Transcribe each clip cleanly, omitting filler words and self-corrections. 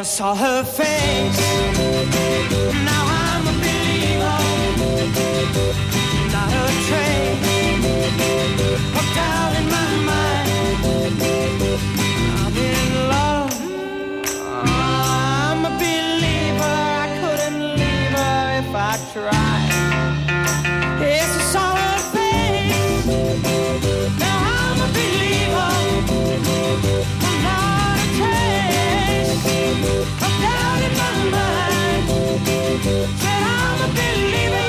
saw her face. Now I'm a believer, not a trace of doubt in my mind. I'm in love. I'm a believer. I couldn't leave her if I tried. Yes, I saw her face. Now I'm a believer. I'm not a trace of doubt in my mind. Said I'm a believer,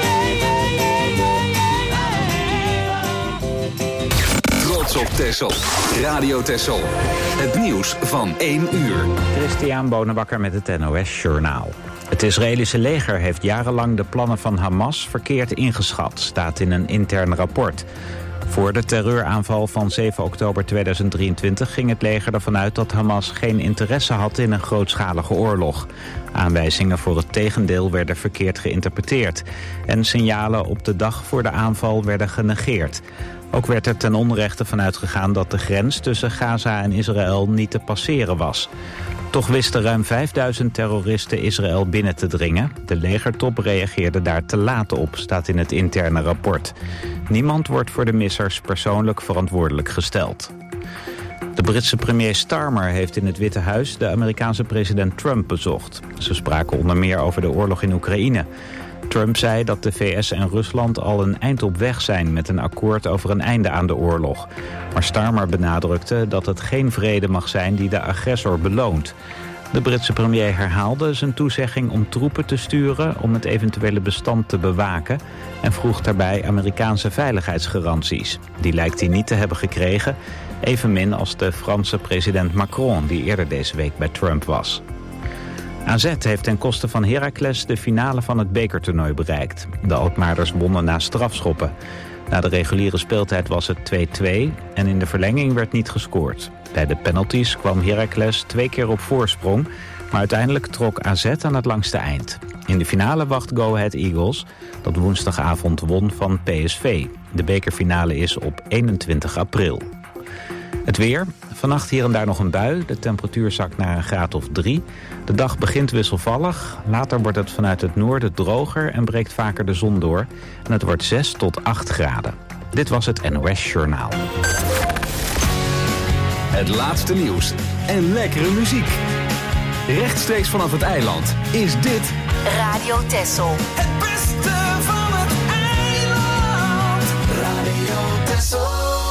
Trots op Texel. Radio Texel. Het nieuws van 1 uur. Christian Bonenbakker met het NOS Journaal. Het Israëlische leger heeft jarenlang de plannen van Hamas verkeerd ingeschat, staat in een intern rapport. Voor de terreuraanval van 7 oktober 2023 ging het leger ervan uit dat Hamas geen interesse had in een grootschalige oorlog. Aanwijzingen voor het tegendeel werden verkeerd geïnterpreteerd. En signalen op de dag voor de aanval werden genegeerd. Ook werd er ten onrechte vanuit gegaan dat de grens tussen Gaza en Israël niet te passeren was. Toch wisten ruim 5000 terroristen Israël binnen te dringen. De legertop reageerde daar te laat op, staat in het interne rapport. Niemand wordt voor de missers persoonlijk verantwoordelijk gesteld. De Britse premier Starmer heeft in het Witte Huis de Amerikaanse president Trump bezocht. Ze spraken onder meer over de oorlog in Oekraïne. Trump zei dat de VS en Rusland al een eind op weg zijn met een akkoord over een einde aan de oorlog. Maar Starmer benadrukte dat het geen vrede mag zijn die de agressor beloont. De Britse premier herhaalde zijn toezegging om troepen te sturen om het eventuele bestand te bewaken en vroeg daarbij Amerikaanse veiligheidsgaranties. Die lijkt hij niet te hebben gekregen, evenmin als de Franse president Macron die eerder deze week bij Trump was. AZ heeft ten koste van Heracles de finale van het bekertoernooi bereikt. De Alkmaarders wonnen na strafschoppen. Na de reguliere speeltijd was het 2-2 en in de verlenging werd niet gescoord. Bij de penalties kwam Heracles 2 keer op voorsprong, maar uiteindelijk trok AZ aan het langste eind. In de finale wacht Go Ahead Eagles, dat woensdagavond won van PSV. De bekerfinale is op 21 april. Het weer. Vannacht hier en daar nog een bui. De temperatuur zakt naar een graad of 3. De dag begint wisselvallig. Later wordt het vanuit het noorden droger en breekt vaker de zon door. En het wordt 6 tot 8 graden. Dit was het NOS Journaal. Het laatste nieuws en lekkere muziek. Rechtstreeks vanaf het eiland is dit Radio Texel. Het beste van het eiland. Radio Texel.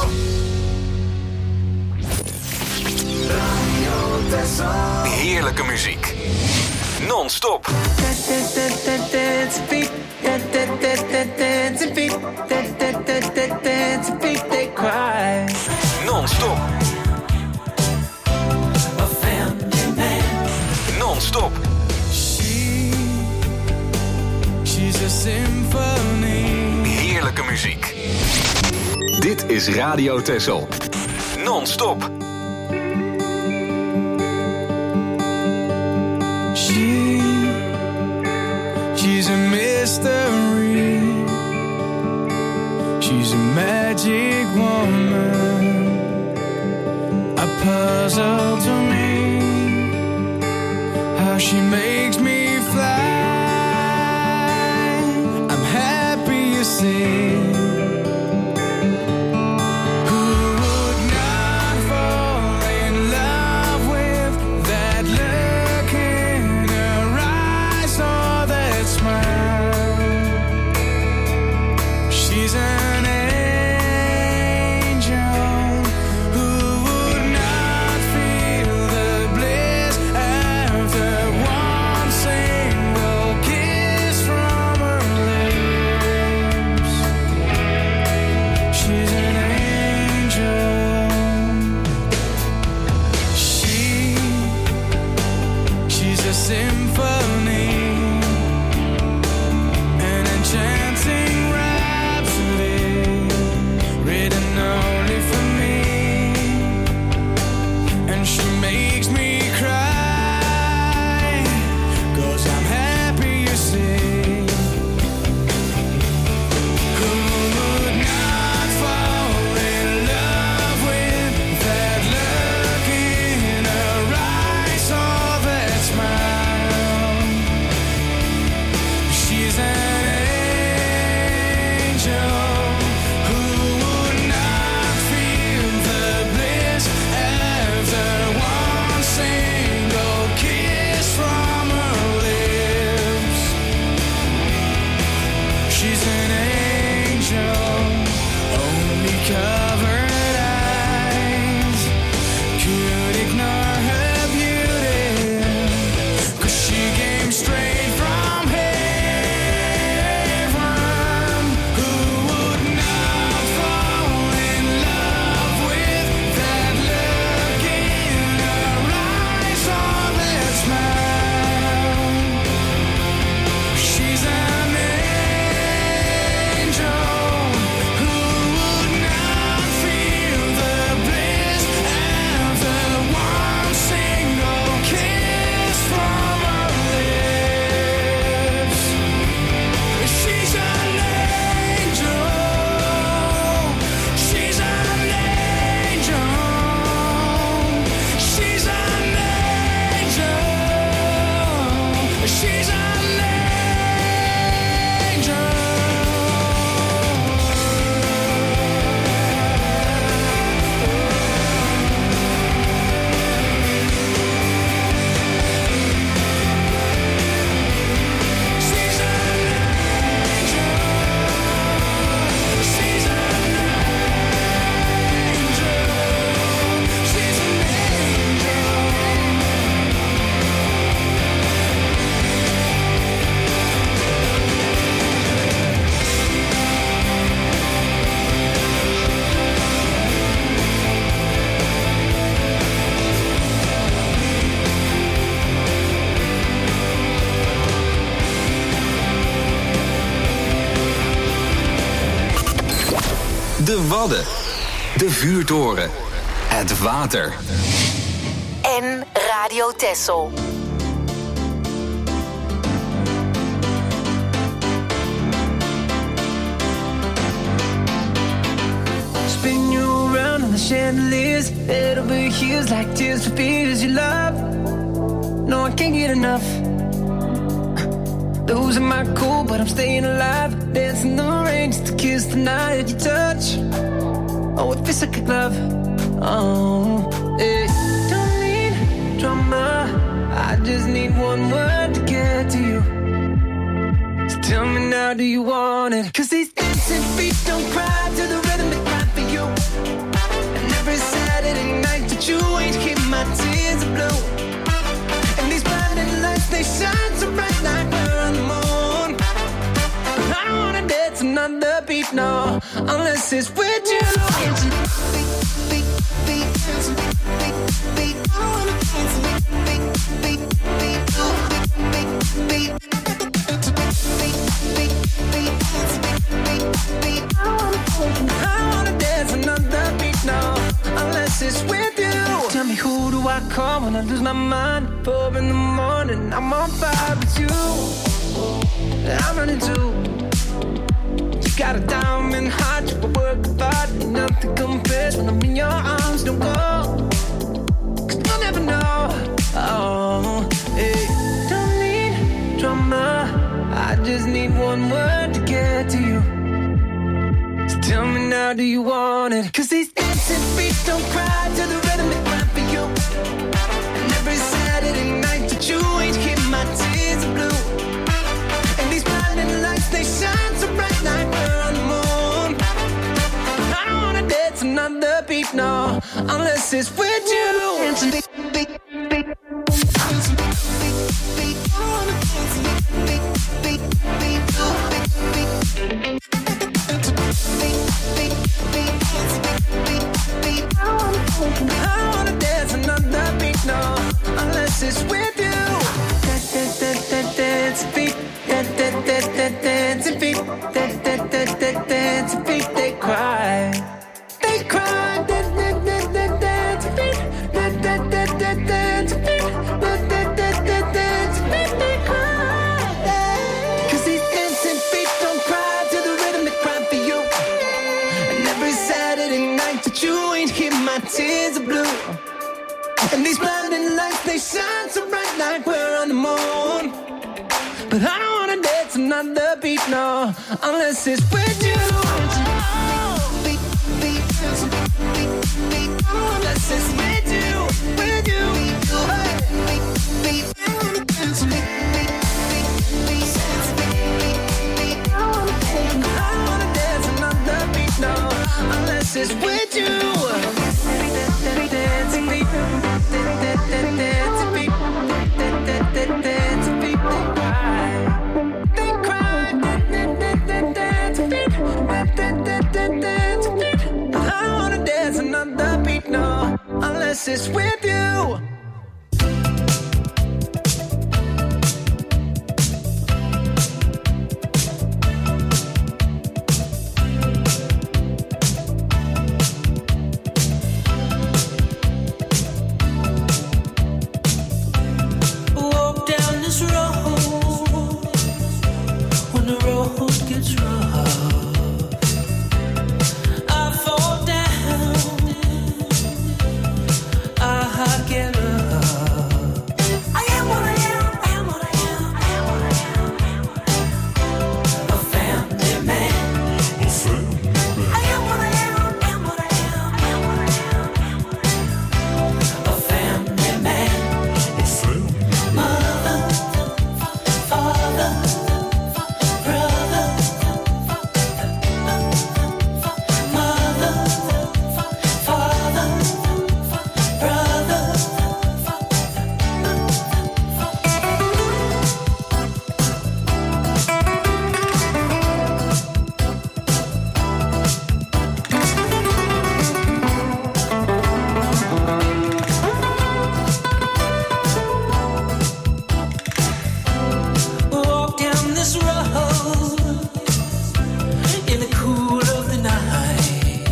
heerlijke muziek. Non-stop. Non-stop. Non-stop. She's a symphony. Heerlijke muziek. Dit is Radio Texel. Non-stop. She's a mystery. She's a magic woman. A puzzle to me. How she makes me fly. I'm happy you see. covered eyes could ignore her beauty, 'cause she came straight from heaven. Who would not fall in love with that look in her eyes or that smile? She's an angel. Who would not feel the bliss after one single kiss from her lips? She's an angel. She's an angel. She's an angel. She's an De Wadden. De Vuurtoren. Het water. En Radio Texel. spin you around on the chandeliers, head over heels like tears for fears you love. No, I can't get enough. Losing my cool, but I'm staying alive. Dancing the rain just to kiss the night you touch. Oh, it feels like a glove. Oh, hey. Don't need drama, I just need one word to get to you. So tell me now, do you want it? 'Cause these dancing feet don't cry to the rhythm they cry for you. And every Saturday night that you ain't keep my tears blue. And these blinding lights, they shine so bright like we're on the moon. I don't wanna dance another beat, no, unless it's with you. I wanna dance another beat, no, unless it's with you. Tell me, who do I call when I lose my mind? 4 in the morning, I'm on fire with you. I'm running too. You got a diamond heart, you work hard, ain't nothing compares when I'm in your arms. Don't go, 'cause you'll never know. Oh, hey. Don't need drama, I just need one word to get to you. So tell me now, do you want it? 'Cause these dancing feet don't cry to the rhythm they cry for you. And every Saturday night that you ain't keep my tears blue. And these blinding lights, they shine so bright like we're on the moon. I don't wanna dance another beat, no, unless it's with you. I wanna dance another beat, no, unless it's with you. Dance feet, dance feet, dance feet, they cry, they cry. Dance feet, dance feet, they cry. 'Cause these dancing feet don't cry to the rhythm they cry for you. And every Saturday night that you ain't hear my tears are blue. And these blinding lights, they shine so bright like we're on the moon. But I don't wanna dance another beat, no, unless it's with you. Unless it's with you, with you. I wanna dance another beat, no, unless it's with you. Unless it's with you. Walk down this road when the road gets rough. I fall down. I get up. I am what I am, I am what I am, I am what I am, a family man. A family man. I am what I am, I am what I am, I am what I am, a family man. A family man. Mother, father, brother, mother, father, brother. Walk down this road in the cool of the night.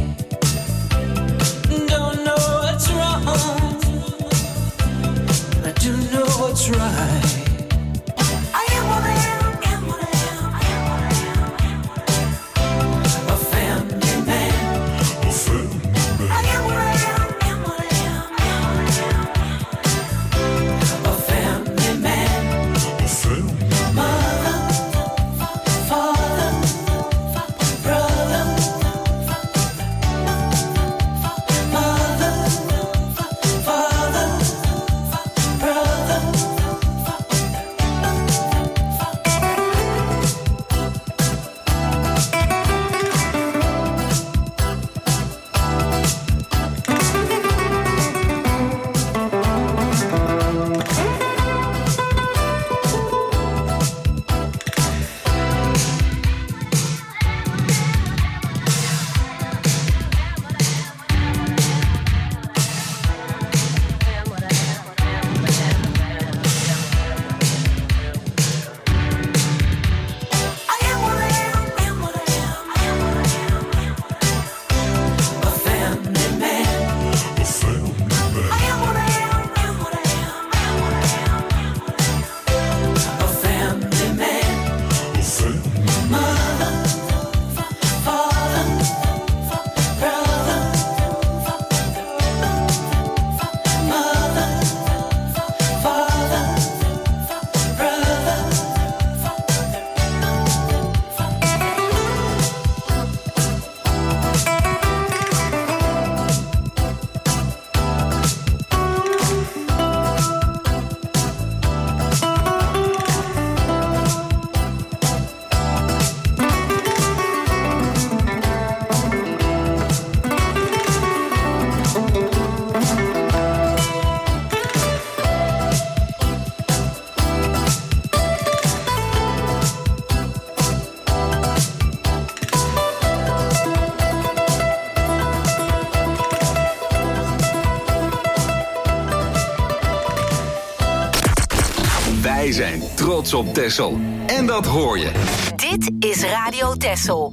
Don't know what's wrong, I do know what's right. I am what I am, am what I am, I am what I am, I am what I am, a family man. A family man. I am what I am, am what I am, am what I am, a family man. A family man. Mother, father, brother, mother, father, brother. I am what I am, am what I am, I am what I am, a family man. A family man. I am what I am, am what I am, am what I am, a family man. A family man. Mother, father, brother, mother, father, brother. Wij zijn trots op Texel. En dat hoor je. Dit is Radio Texel.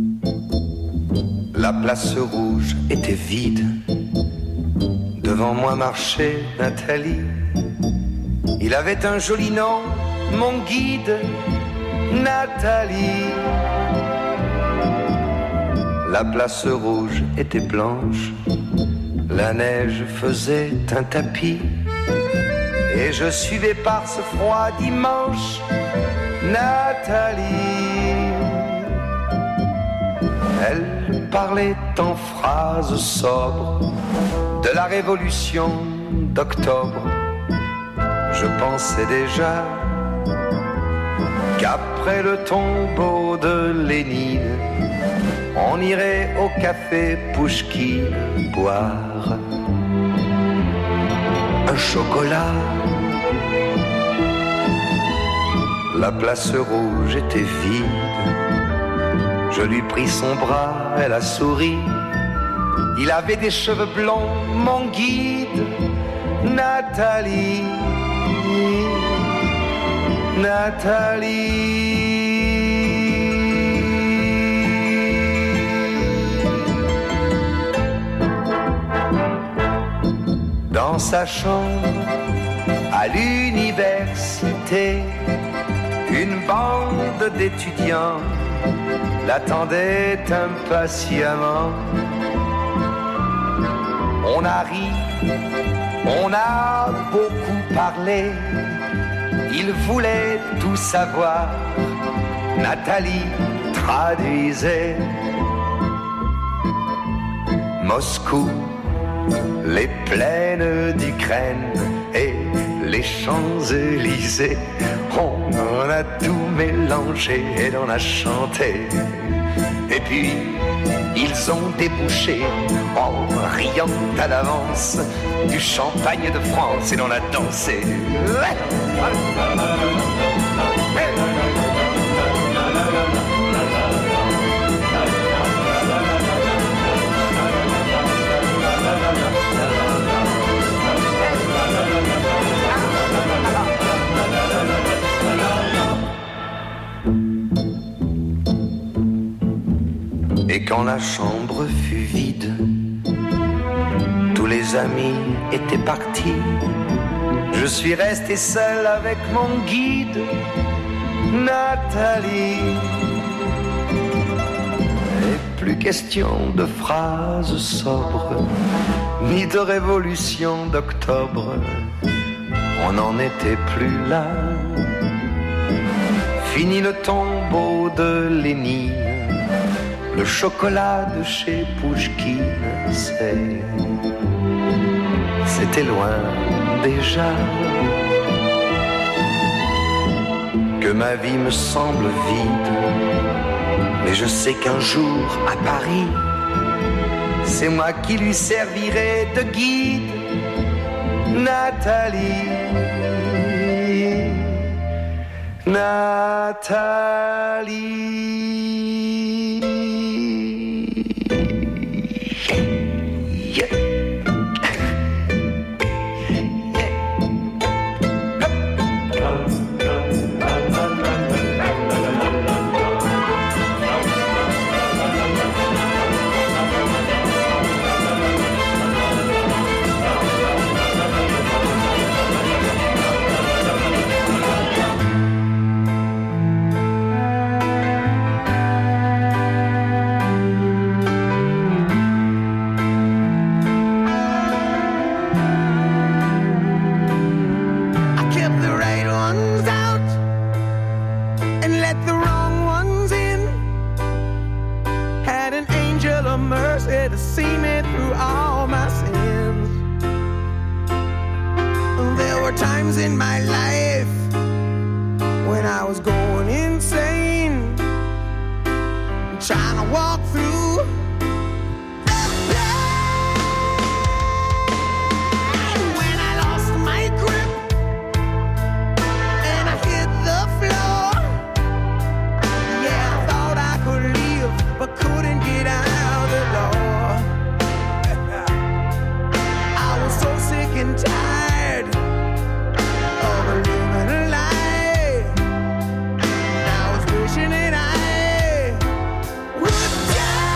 La place rouge était vide. Devant moi marchait Nathalie. Il avait un joli nom, mon guide, Nathalie. La place rouge était blanche. La neige faisait un tapis. Et je suivais par ce froid dimanche Nathalie. Elle parlait en phrases sobres de la révolution d'octobre. Je pensais déjà qu'après le tombeau de Lénine, on irait au café Pouchkine boire un chocolat. La place rouge était vide. Je lui pris son bras, elle a souri. Il avait des cheveux blonds, mon guide, Nathalie, Nathalie. Dans sa chambre, à l'université, une bande d'étudiants l'attendait impatiemment. On a ri, on a beaucoup parlé, il voulait tout savoir. Nathalie traduisait. Moscou, les plaines d'Ukraine et les Champs-Élysées, on en a tout mélangé et l'on a chanté. Et puis, ils ont débouché, en riant à l'avance, du champagne de France et l'on a dansé. Et quand la chambre fut vide, tous les amis étaient partis. Je suis resté seul avec mon guide, Nathalie. Et plus question de phrases sobres, ni de révolution d'octobre. On n'en était plus là. Fini le tombeau de Lénine. Le chocolat de chez Pouchkine, c'était loin déjà. Que ma vie me semble vide, mais je sais qu'un jour à Paris, c'est moi qui lui servirai de guide, Nathalie, Nathalie. In my life when I was going insane, trying to walk through the pain. When I lost my grip and I hit the floor, yeah, I thought I could leave but couldn't get out the door. I was so sick and tired of living a lie. I was wishing that I would die.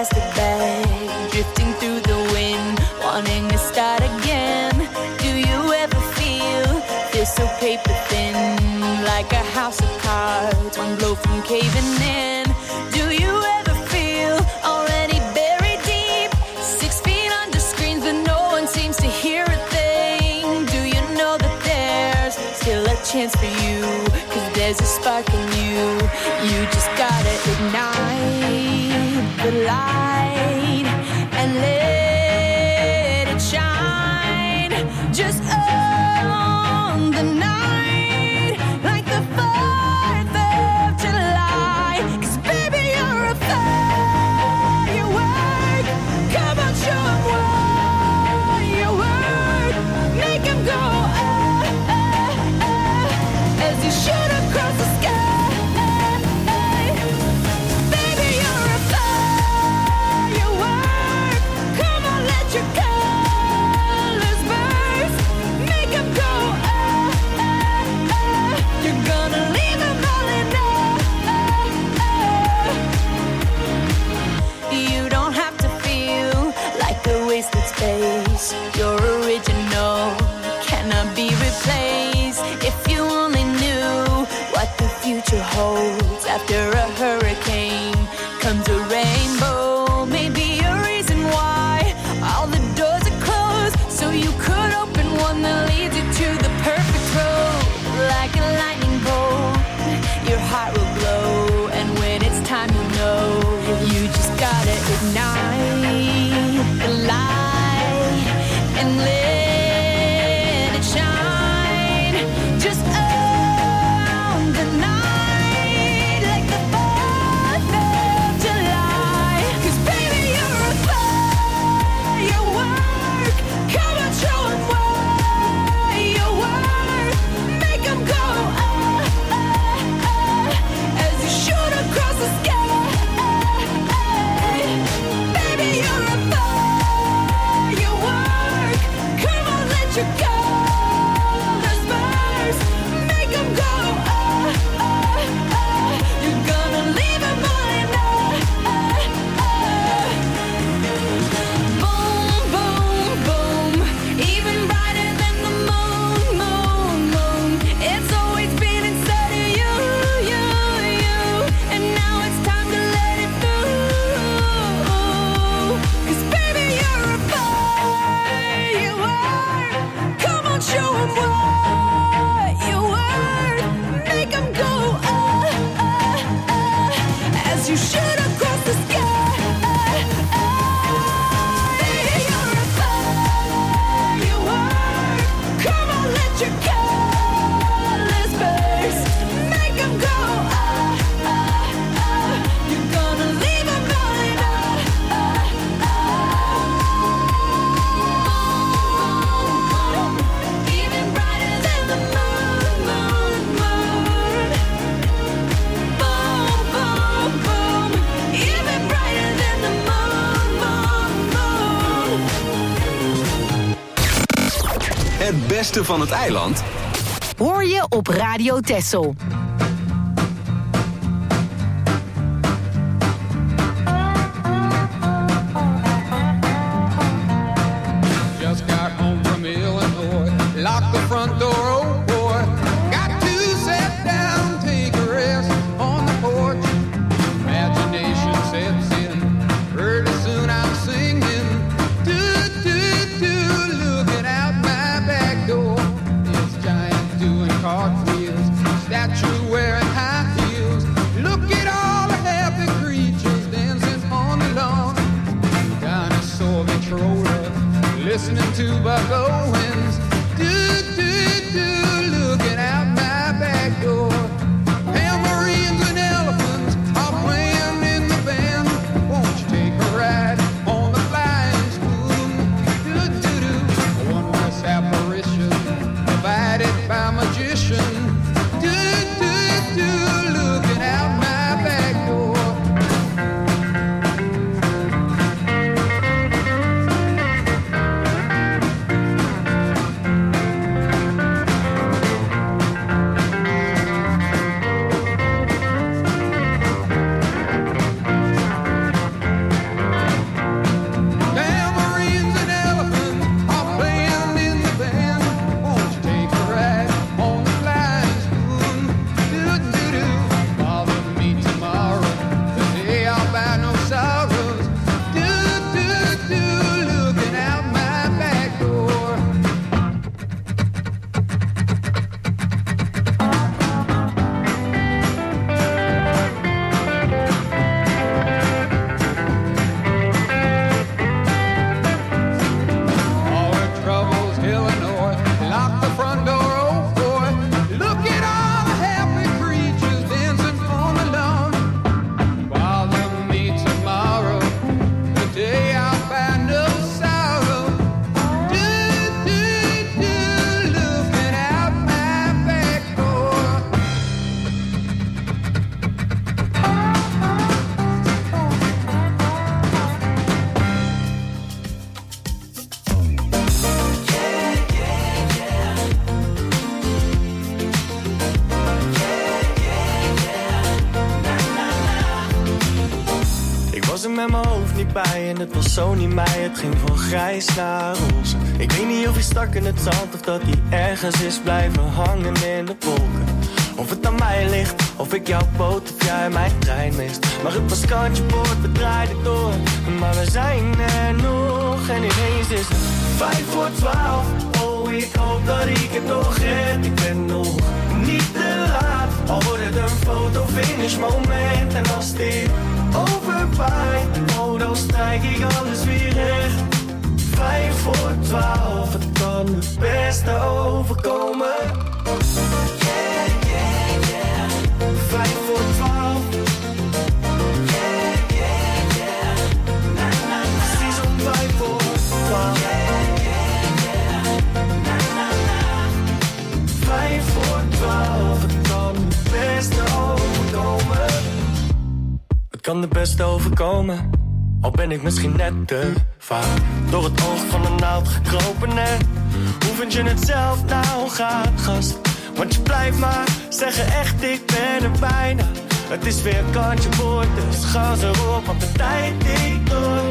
plastic bag, drifting through the wind, wanting to start again. Do you ever feel so paper thin, like a house of cards, one blow from caving in? Do you ever feel already buried deep, 6 feet under screens, but no one seems to hear a thing? Do you know that there's still a chance for you, 'cause there's a spark in you. You just gotta ignite the light and let it shine. Just on the night, like the 4th of July. 'Cause baby, you're a firework. Come on, show 'em what you work. Make 'em go as you shoot across the sky. Baby, you're a firework. Come on, let your colors burst. Make 'em go You're gonna leave 'em all in You don't have to feel like a wasted space. You're original, cannot be replaced. If you only knew what the future holds. After a hurricane comes a rainbow. Maybe a reason why all the doors are closed, so you could open one that leads you to the perfect road. Like a lightning bolt, your heart will glow, and when it's time you'll know. You just gotta ignite the light and let it shine. Just on the night, like the 4th of July. 'Cause baby, you're a firework. Come on, show 'em what you work. Make 'em go as you shoot across the sky. Baby, you're a firework. Come on, let your colors burst. Make 'em go You're gonna leave 'em all in Boom, boom, boom. Even brighter than the moon, moon, moon. It's always been inside of you, you, you. And now it's time to let it through. 'Cause baby, you're a firework. Come on, show 'em what you worth. Make 'em go as you shoot across the sky. Baby, you're a firework. Come on, let your colors burst. Make 'em go You're gonna leave 'em all in Even brighter than the moon, moon, moon. Boom, boom, boom. Even brighter than the moon, moon, moon. Het beste van het eiland Hoor je op Radio Texel. Just got home from Illinois, locked the front door, oh boy. Got to sit down, take a rest on the porch. Imagination sets in, pretty soon I'm singing. Do, do, do, looking out my back door. This giant doing cartwheels, statue wearing high heels. Look at all the happy creatures dancing on the lawn. Dinosaur controller, listening to Buck Owens. Do, do, do, looking out my back door. Tambourines and elephants are playing in the band. Won't you take a ride on the flying spoon? Do, do, do, a wondrous apparition provided by magician. Do, do, do, looking out my back door. met mijn hoofd niet bij en het was zo niet mij. Het ging van grijs naar roze. Ik weet niet of hij stak in het zand of dat hij ergens is blijven hangen in de wolken. Of het aan mij ligt, of ik jouw boot of jij mijn trein mist. Maar het was kantje boord, we draaiden door. Maar we zijn er nog en ineens is het 11:55. Oh, ik hoop dat ik het nog red. Ik ben nog niet te laat. Al wordt het een fotofinish moment. En als dit overwaait, oh, dan strijk ik alles weer recht. 11:55, het kan het beste overkomen. Yeah, yeah, yeah. 11:55. Yeah, yeah, yeah. Na, na, na. Precies om 11:55. Yeah, yeah, yeah. Na, na, na. 11:55, het kan het beste overkomen. Het kan het beste overkomen. Al ben ik misschien net te vaak door het oog van een naald gekropen. En hoe vind je het zelf nou gaat, gast? Want je blijft maar zeggen echt, ik ben er bijna. Het is weer kantje boord, dus gas erop, want de tijd tikt door.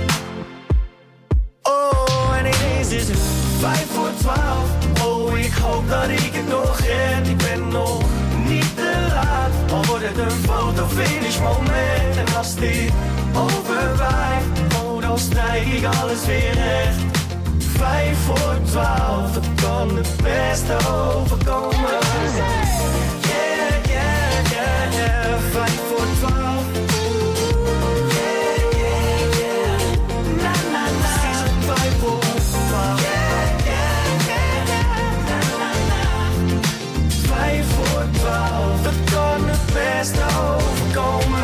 Oh, en ineens is het 11:55. Oh, ik hoop dat ik het nog red. Ik ben nog niet te laat. Al wordt het een fotofinish moment. En als dit overwaait, oh, dan strijk ik alles weer recht. 11:55, het kan het beste overkomen. Yeah, yeah, yeah, yeah. 11:55. Yeah, yeah, yeah. Na, na, na. Precies om 11:55. Yeah, yeah, yeah, yeah. Na, na, na. 11:55, het kan het beste overkomen.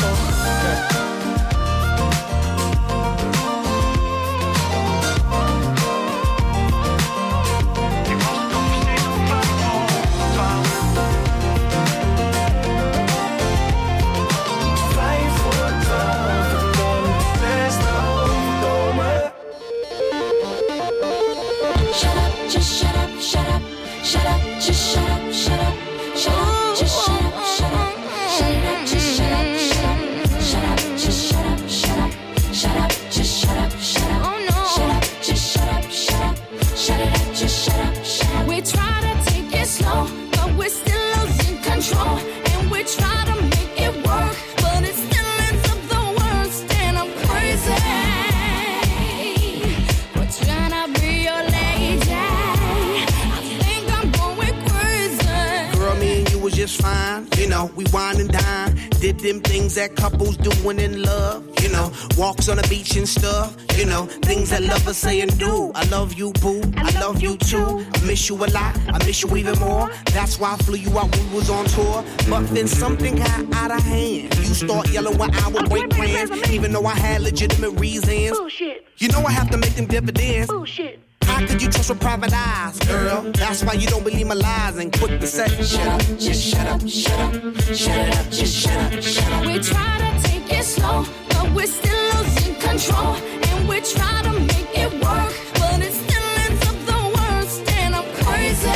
Them things that couples doing in love, you know, walks on the beach and stuff, you know, things that lovers say and do. I love you, boo, I love you too. I miss you a lot, I miss you even more. That's why I flew you out when we was on tour. But then something got out of hand. You start yelling when I would break plans, even though I had legitimate reasons. Bullshit. You know I have to make them dividends. Bullshit. How could you trust with private eyes, girl? That's why you don't believe my lies and quick to say, shut up, just shut up, shut up, shut it up, just shut up, shut up. We try to take it slow, but we're still losing control. And we try to make it work, but it still ends up the worst. And I'm crazy.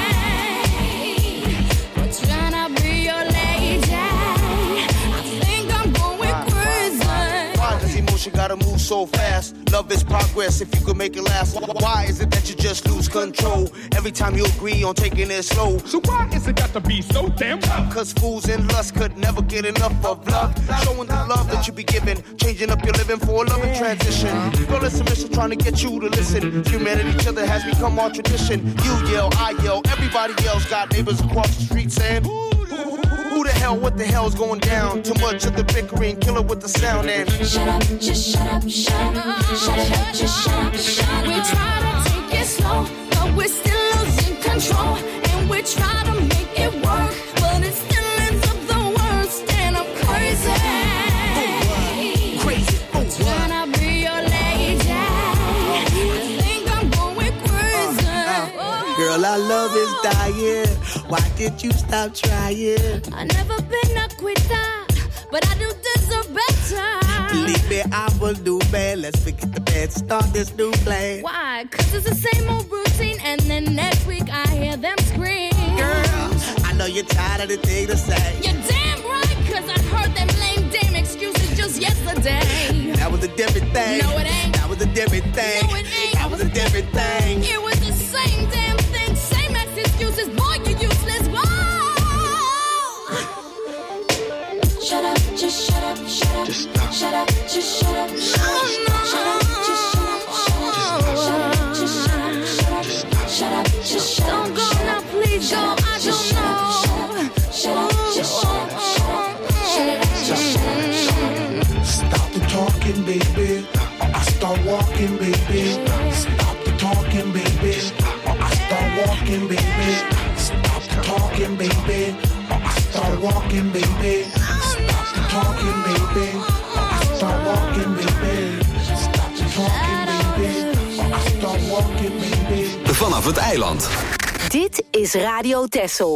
We're trying to be your lady. I think I'm going crazy. Why does emotion gotta move so fast? Love is progress if you could make it last. Why is it that you just lose control every time you agree on taking it slow? So why is it got to be so damn tough? Cause fools in lust could never get enough of love. Showing the love that you be giving, changing up your living for a loving transition. Girl, it's a mission trying to get you to listen. Humanity, each other has become our tradition. You yell, I yell, everybody else got neighbors across the street saying, who the hell, what the hell's going down? Too much of the bickering, kill it with the sound and shut up, just shut up, shut up, shut it up, just shut up, shut up. We try to take it slow, but we're still losing control. And we try to make it work, but it still ends up the worst. And I'm crazy. Crazy. Trying to be your lady. I think I'm going crazy. Girl, our love is dying. Why did you stop trying? I've never been a quitter, but I do deserve better. Believe me, I will do bad. Let's forget the bad, start this new plan. Why? Cause it's the same old routine, and then next week I hear them scream. Girl, I know you're tired of the thing to say. You're damn right, cause I heard them lame damn excuses just yesterday. That was a different thing. No, it ain't. That was a different thing. No, it ain't. That was a different thing. It was the same damn thing. Same ass excuses. Boy, you useless. Whoa. Shut up, just shut up, shut up. Just stop. Shut up, just shut up. No, no. Shut up, just shut up. Shut up, just shut up. Shut up, just shut up. Don't go now, please go. I don't know. Shut up, just shut up. Shut up, just shut up. Stop the talking, baby, or I start walking, baby. Stop the talking, baby, or I start walking, baby. Stop the talking, baby, or I start walking, baby. Stop the talking, baby, or I start walking, baby. Stop the talking, baby, or I start walking, baby. Vanaf het eiland. Dit is Radio Texel.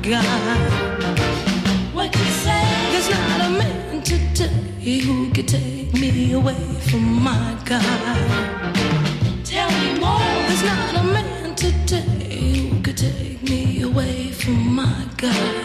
God. What you say? There's not a man today who could take me away from my God. Tell me more. There's not a man today who could take me away from my God.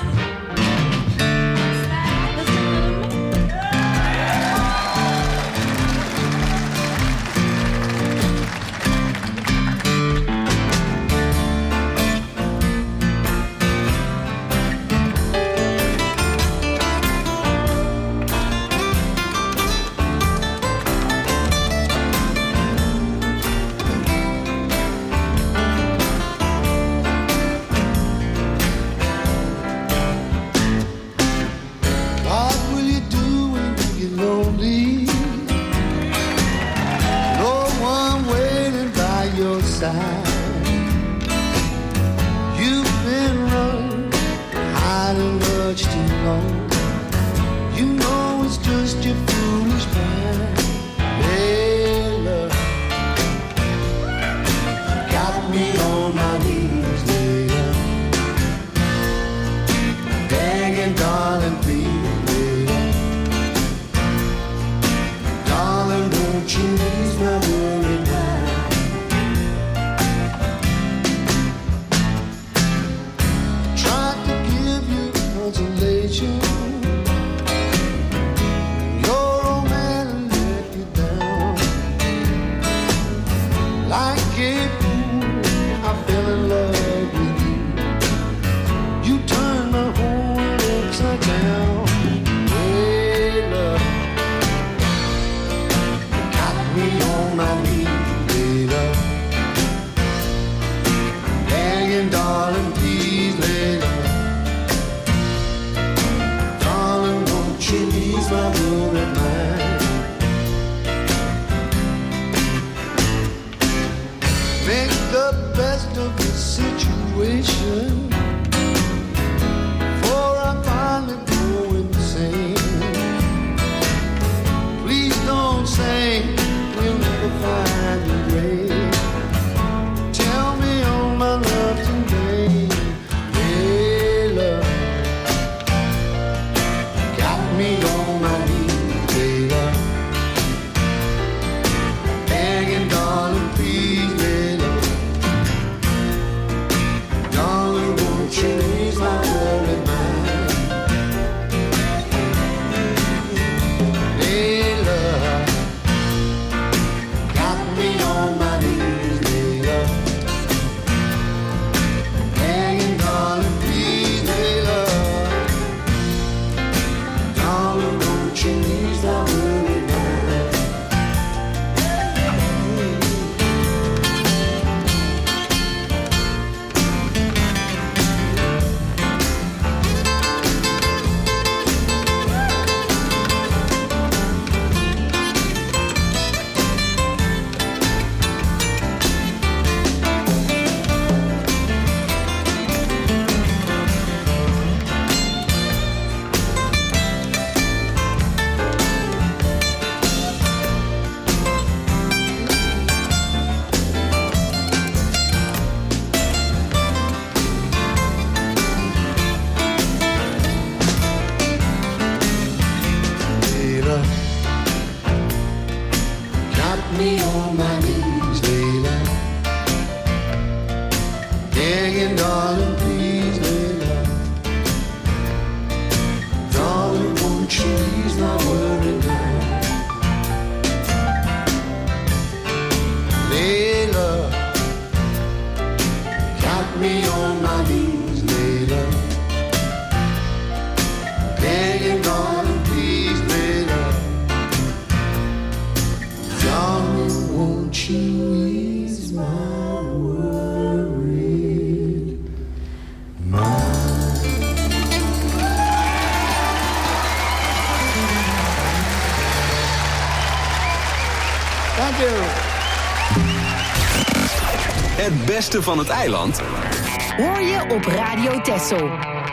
Het beste van het eiland hoor je op Radio Texel.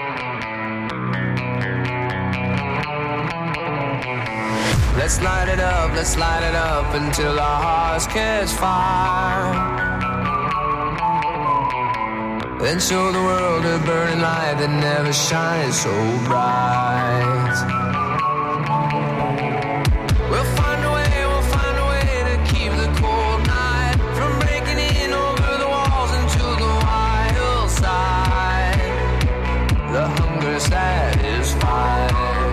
Let's light it up until our hearts catch fire. Then show the world a burning light that never shines so bright. We'll find a way to keep the cold night from breaking in over the walls into the wild side. The hunger satisfied.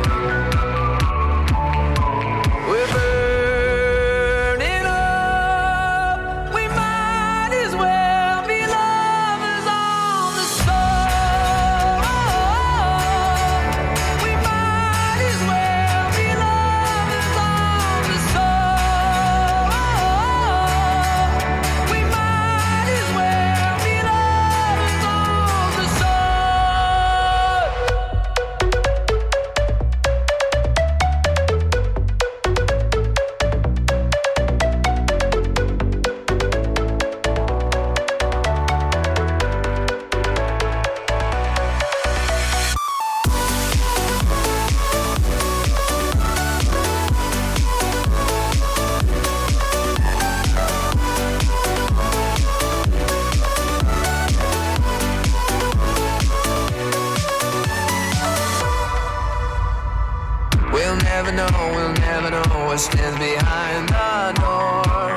We're burning up. We might as well be lovers on the soul. We might as well be lovers on the soul. We might as well be lovers on the soul. We'll never know what stands behind the door.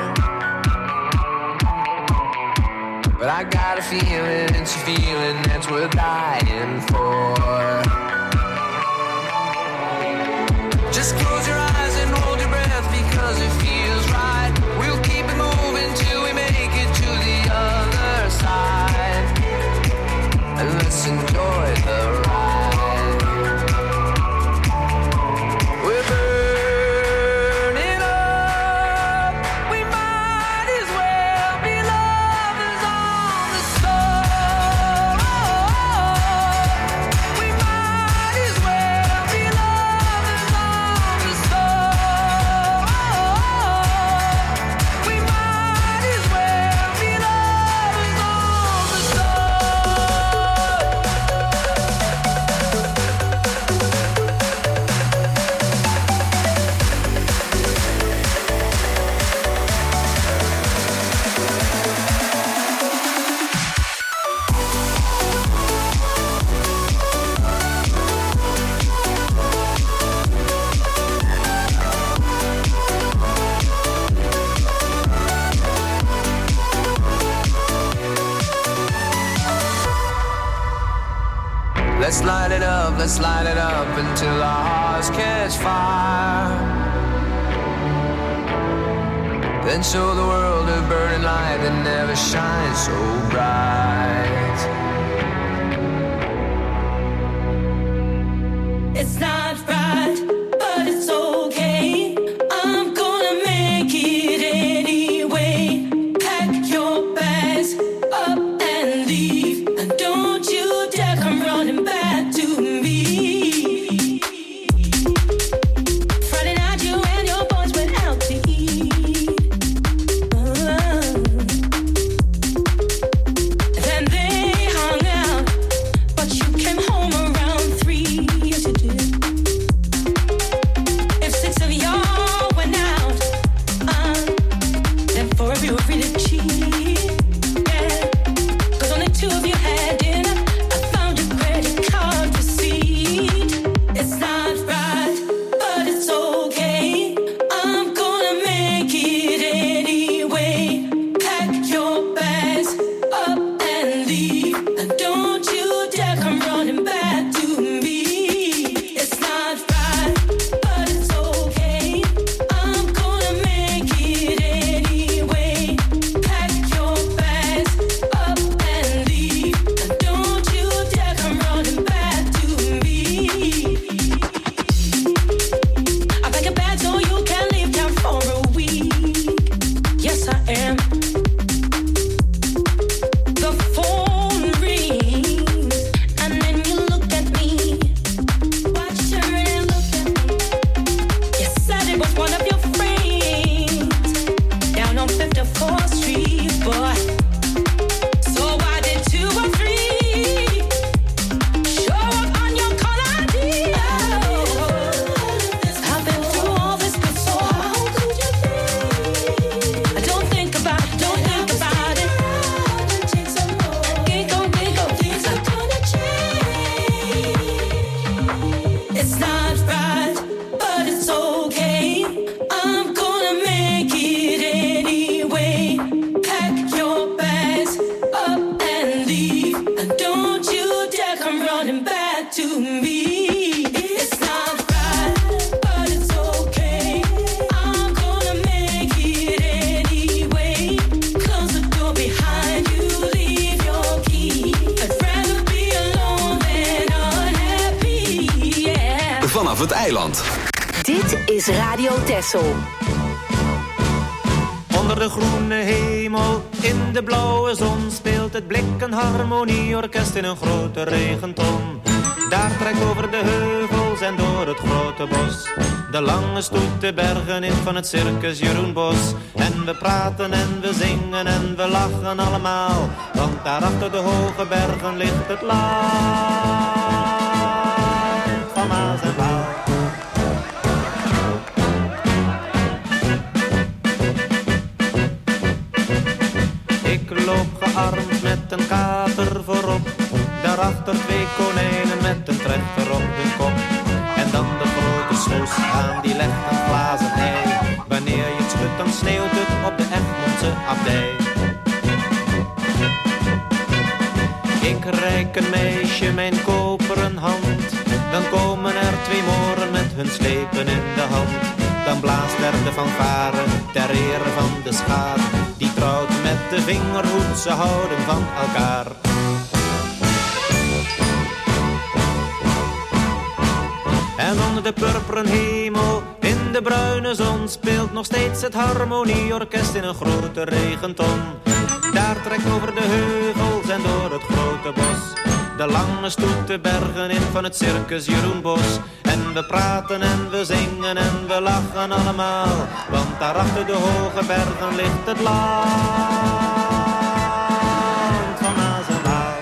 But I got a feeling, it's a feeling that's worth dying for. Just close your eyes and hold your breath because it feels right. We'll keep it moving till we make it to the other side. And let's enjoy the ride. We're burning up. We might as well be lovers on the soul. We might as well be lovers on the soul. We might as well be lovers on the soul. Let's light it up until our hearts catch fire. Then show the world a burning light that never shines so bright. It's not right, but it's okay. I'm gonna make it anyway. Pack your bags up and leave, and don't you dare come running back to me. Friday night, you and your boys went out to eat. Then they to me. It's not right, but it's okay. I'm gonna make it anyway. Close the door behind you, leave your key. I'd rather be alone than unhappy, yeah. Vanaf het eiland. Dit is Radio Texel. Onder de groene hemel, in de blauwe zon, speelt het Blik een harmonieorkest in een grote regenton. Daar trekt over de heuvels en door het grote bos de lange stoet de bergen in van het circus Jeroen Bos. En we praten en we zingen en we lachen allemaal, want daar achter de hoge bergen ligt het land van Maas en Waal. Ik loop gearmd met een kater voorop, daarachter 2 konijnen met een trechter op hun kop. En dan de grote snoes aan, die legt een glazen ei. Wanneer je het schudt, dan sneeuwt het op de Egmondse abdij. Ik reik een meisje mijn koperen hand, dan komen er 2 moren met hun slepen in de hand. Dan blaast er de fanfare ter ere van de schaar, die trouwt met de vingerhoed, ze houden van elkaar. En onder de purperen hemel, in de bruine zon, speelt nog steeds het harmonieorkest in een grote regenton. Daar trekt over de heuvels en door het grote bos de lange stoet de bergen in van het circus Jeroen Bos. En we praten en we zingen en we lachen allemaal, want daar achter de hoge bergen ligt het land van Maas en Waal.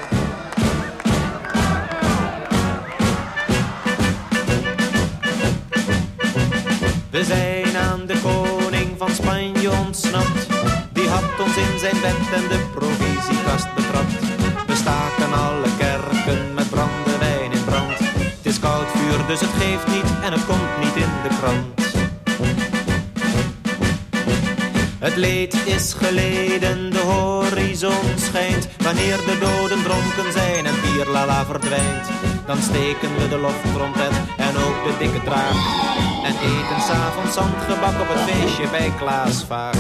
We zijn aan de koning van Spanje ontsnapt, die had ons in zijn bed en de provisiekast betrapt. We staken alle kerken met brandewijn in brand. Het is koud vuur, dus het geeft niet en het komt niet in de krant. Het leed is geleden, de horizon schijnt. Wanneer de doden dronken zijn en bierlala verdwijnt, dan steken we de loftrompet en ook de dikke draak en eten 's avonds zandgebak op het feestje bij Klaas Vaak.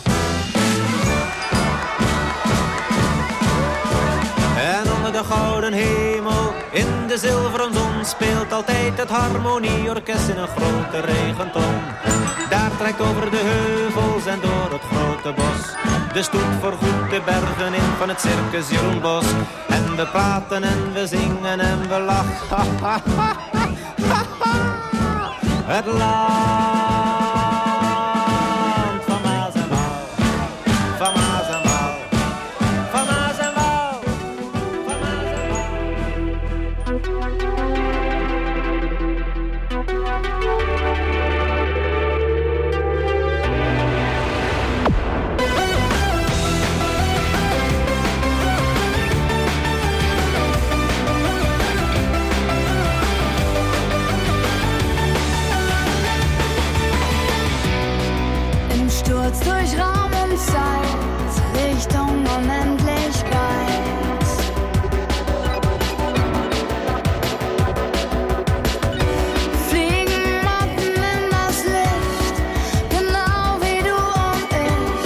En onder de gouden hemel, in de zilveren zon, speelt altijd het harmonieorkest in een grote regenton. Daar trekt over de heuvels en door het grote bos de stoet voorgoed de bergen in van het circus Jeroen Bos. En we praten en we zingen en we lachen. Het land van Maas en Waal, van Maas en Waal, van Maas en Waal, van Maas en Waal. Sturz durch Raum und Zeit, Richtung Unendlichkeit. Fliegen Motten in das Licht, genau wie du und ich.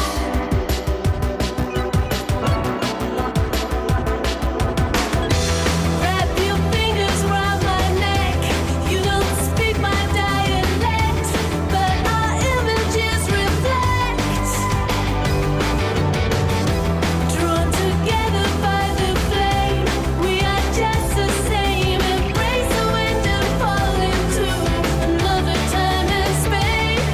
Wrap your fingers round my neck, you don't speak my dialect, but our images reflect. Drawn together by the flame, we are just the same. Embrace the wind and fall into another time and space.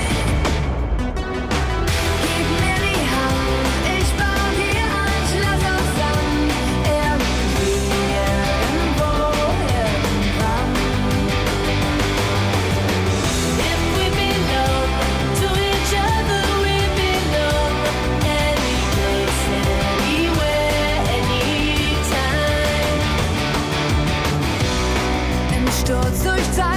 Gib mir die Hand, ich bau dir ein Schloss aus Sand. Irgendwie, irgendwo, irgendwann. If we belong to each other, we belong any place, anywhere, anytime. Im Sturz durch Zeit.